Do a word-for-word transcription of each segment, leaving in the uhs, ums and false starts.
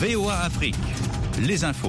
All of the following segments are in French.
V O A Afrique, les infos.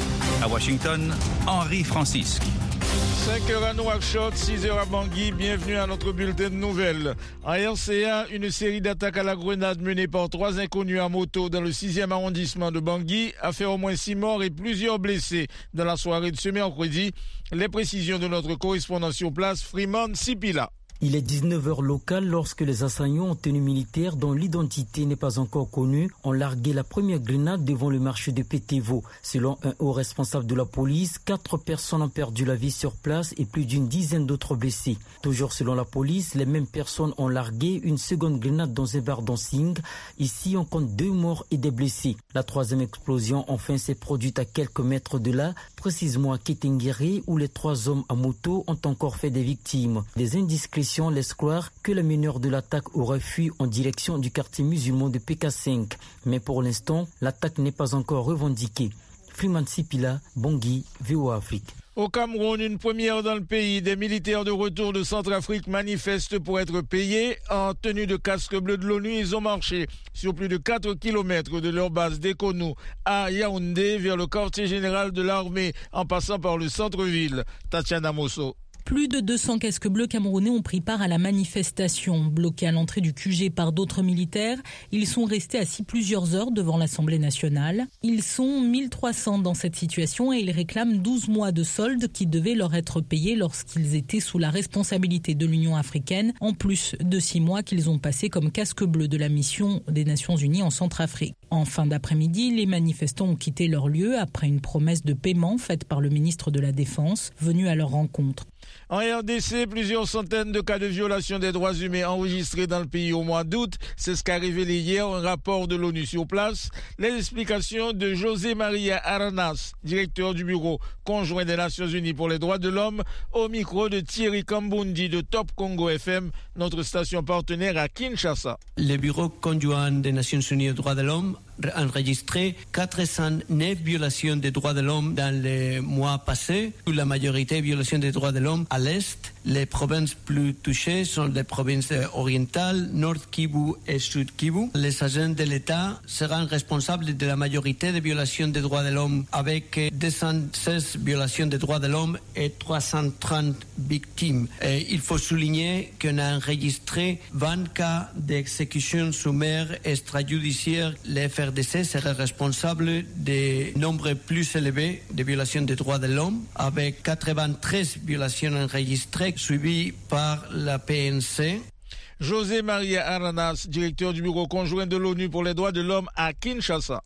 À Washington, Henri Francisque. cinq heures à Nouakchott, six heures à Bangui, bienvenue à notre bulletin de nouvelles. En R C A, une série d'attaques à la grenade menées par trois inconnus à moto dans le sixième arrondissement de Bangui a fait au moins six morts et plusieurs blessés dans la soirée de ce mercredi. Les précisions de notre correspondant sur place, Freeman Sipila. Il est dix-neuf heures locales lorsque les assaillants en tenue militaire, dont l'identité n'est pas encore connue, ont largué la première grenade devant le marché de Pétévo. Selon un haut responsable de la police, quatre personnes ont perdu la vie sur place et plus d'une dizaine d'autres blessés. Toujours selon la police, les mêmes personnes ont largué une seconde grenade dans un bar dancing. Ici, on compte deux morts et des blessés. La troisième explosion, enfin, s'est produite à quelques mètres de là, précisément à Ketengere, où les trois hommes à moto ont encore fait des victimes. Des indiscrétions laisse croire que les meneurs de l'attaque auraient fui en direction du quartier musulman de P K cinq. Mais pour l'instant, l'attaque n'est pas encore revendiquée. Freeman Sipila, Bangui, V O A Afrique. Au Cameroun, une première dans le pays, des militaires de retour de Centrafrique manifestent pour être payés. En tenue de casque bleu de l'ONU, ils ont marché sur plus de quatre kilomètres de leur base d'Ekonou à Yaoundé vers le quartier général de l'armée en passant par le centre-ville. Tatiana Mosso. Plus de deux cents casques bleus camerounais ont pris part à la manifestation. Bloqués à l'entrée du Q G par d'autres militaires, ils sont restés assis plusieurs heures devant l'Assemblée nationale. Ils sont mille trois cents dans cette situation et ils réclament douze mois de solde qui devaient leur être payés lorsqu'ils étaient sous la responsabilité de l'Union africaine, en plus de six mois qu'ils ont passés comme casques bleus de la mission des Nations Unies en Centrafrique. En fin d'après-midi, les manifestants ont quitté leur lieu après une promesse de paiement faite par le ministre de la Défense, venu à leur rencontre. En R D C, plusieurs centaines de cas de violation des droits humains enregistrés dans le pays au mois d'août. C'est ce qu'a révélé hier un rapport de l'ONU sur place. Les explications de José Maria Aranas, directeur du bureau conjoint des Nations Unies pour les droits de l'homme, au micro de Thierry Kambundi de Top Congo F M, notre station partenaire à Kinshasa. Le bureau conjoint des Nations Unies aux droits de l'homme a enregistré quatre cent neuf violations des droits de l'homme dans les mois passés. La majorité violations des droits de l'homme à l'Est. Les provinces plus touchées sont les provinces orientales, Nord Kivu et Sud Kivu. Les agents de l'État seront responsables de la majorité des violations des droits de l'homme avec deux cent seize violations des droits de l'homme et trois cent trente victimes. Et il faut souligner qu'on a enregistré vingt cas d'exécution sommaire extrajudiciaire. Les F R D C serait responsable des nombres plus élevés de violations des droits de l'homme avec quatre-vingt-treize violations enregistrées suivies par la P N C. José Maria Aranas, directeur du bureau conjoint de l'ONU pour les droits de l'homme à Kinshasa.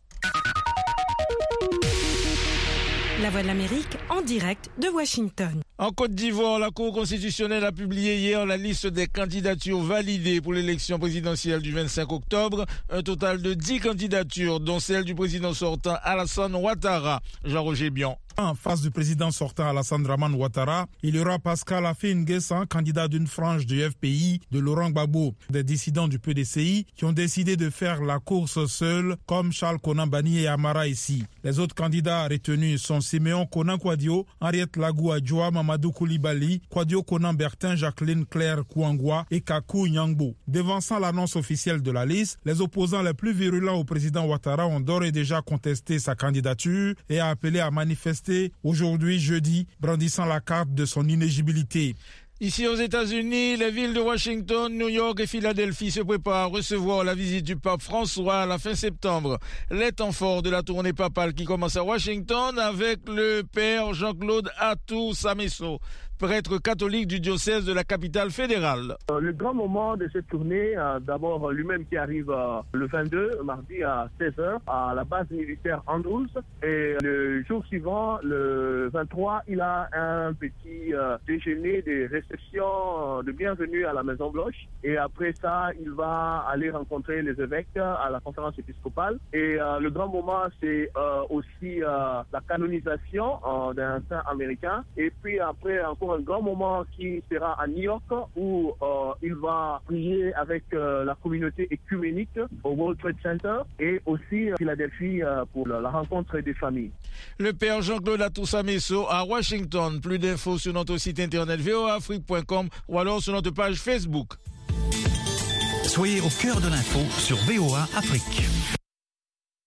La Voix de l'Amérique en direct de Washington. En Côte d'Ivoire, la Cour constitutionnelle a publié hier la liste des candidatures validées pour l'élection présidentielle du vingt-cinq octobre. Un total de dix candidatures, dont celle du président sortant Alassane Ouattara. Jean-Roger Bion. En face du président sortant Alassane Dramane Ouattara, il y aura Pascal Affi-N'Guessan, candidat d'une frange du F P I de Laurent Gbagbo. Des dissidents du P D C I qui ont décidé de faire la course seuls, comme Charles Konan Banny et Amara ici. Les autres candidats retenus sont Siméon Konan Kouadio, Henriette Lagou Adjoa, Mamadou Koulibaly, Kouadio Konan Bertin, Jacqueline Claire Kouangwa et Kakou Nyangbo. Devançant l'annonce officielle de la liste, les opposants les plus virulents au président Ouattara ont d'ores et déjà contesté sa candidature et a appelé à manifester aujourd'hui, jeudi, brandissant la carte de son inéligibilité. Ici aux États-Unis, les villes de Washington, New York et Philadelphie se préparent à recevoir la visite du pape François à la fin septembre. Les temps forts de la tournée papale qui commence à Washington avec le père Jean-Claude Atou Samesso, prêtre catholique du diocèse de la capitale fédérale. Euh, le grand moment de cette tournée, euh, d'abord lui-même qui arrive euh, le vingt-deux, mardi à seize heures, à la base militaire Andrews. Et le jour suivant, le vingt-trois, il a un petit euh, déjeuner de réception euh, de bienvenue à la Maison-Blanche. Et après ça, il va aller rencontrer les évêques à la conférence épiscopale. Et euh, le grand moment, c'est euh, aussi euh, la canonisation euh, d'un saint américain. Et puis après, encore un grand moment qui sera à New York où euh, il va prier avec euh, la communauté écuménique au World Trade Center et aussi à Philadelphie euh, pour la rencontre des familles. Le père Jean-Claude Atou Samesso à Washington. Plus d'infos sur notre site internet v o a afrique point com ou alors sur notre page Facebook. Soyez au cœur de l'info sur V O A Afrique.